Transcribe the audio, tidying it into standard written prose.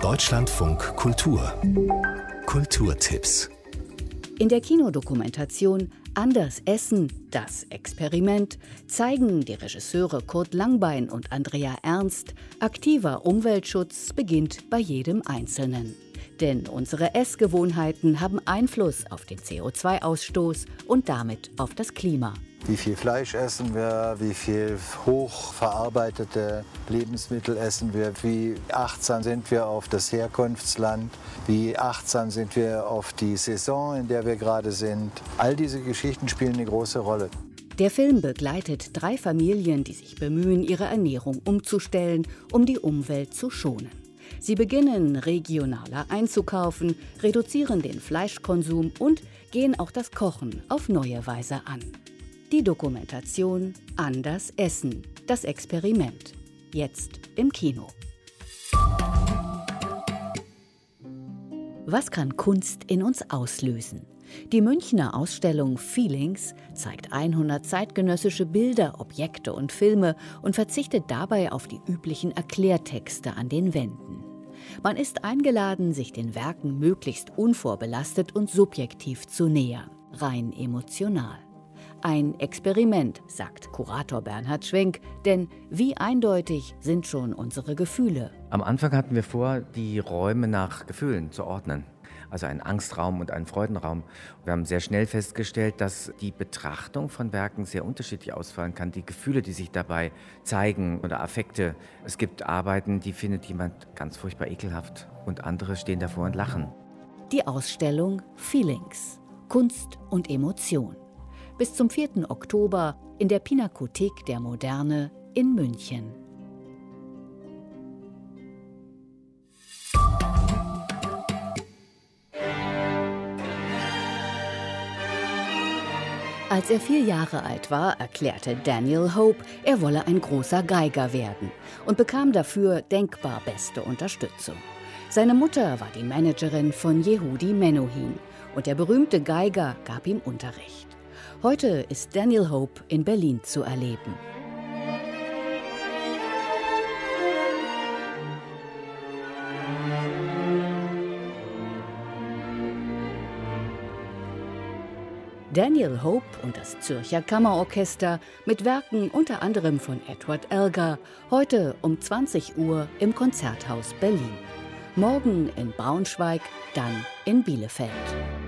Deutschlandfunk Kultur. Kulturtipps. In der Kinodokumentation Anders essen, das Experiment zeigen die Regisseure Kurt Langbein und Andrea Ernst, aktiver Umweltschutz beginnt bei jedem Einzelnen. Denn unsere Essgewohnheiten haben Einfluss auf den CO2-Ausstoß und damit auf das Klima. Wie viel Fleisch essen wir, wie viel hochverarbeitete Lebensmittel essen wir, wie achtsam sind wir auf das Herkunftsland, wie achtsam sind wir auf die Saison, in der wir gerade sind. All diese Geschichten spielen eine große Rolle. Der Film begleitet 3 Familien, die sich bemühen, ihre Ernährung umzustellen, um die Umwelt zu schonen. Sie beginnen regionaler einzukaufen, reduzieren den Fleischkonsum und gehen auch das Kochen auf neue Weise an. Die Dokumentation Anders essen, das Experiment. Jetzt im Kino. Was kann Kunst in uns auslösen? Die Münchner Ausstellung Feelings zeigt 100 zeitgenössische Bilder, Objekte und Filme und verzichtet dabei auf die üblichen Erklärtexte an den Wänden. Man ist eingeladen, sich den Werken möglichst unvorbelastet und subjektiv zu nähern, rein emotional. Ein Experiment, sagt Kurator Bernhard Schwenk, denn wie eindeutig sind schon unsere Gefühle? Am Anfang hatten wir vor, die Räume nach Gefühlen zu ordnen. Also einen Angstraum und einen Freudenraum. Wir haben sehr schnell festgestellt, dass die Betrachtung von Werken sehr unterschiedlich ausfallen kann. Die Gefühle, die sich dabei zeigen oder Affekte. Es gibt Arbeiten, die findet jemand ganz furchtbar ekelhaft und andere stehen davor und lachen. Die Ausstellung Feelings, Kunst und Emotion. Bis zum 4. Oktober in der Pinakothek der Moderne in München. Als er 4 Jahre alt war, erklärte Daniel Hope, er wolle ein großer Geiger werden und bekam dafür denkbar beste Unterstützung. Seine Mutter war die Managerin von Yehudi Menuhin und der berühmte Geiger gab ihm Unterricht. Heute ist Daniel Hope in Berlin zu erleben. Daniel Hope und das Zürcher Kammerorchester mit Werken unter anderem von Edward Elgar, heute um 20 Uhr im Konzerthaus Berlin. Morgen in Braunschweig, dann in Bielefeld.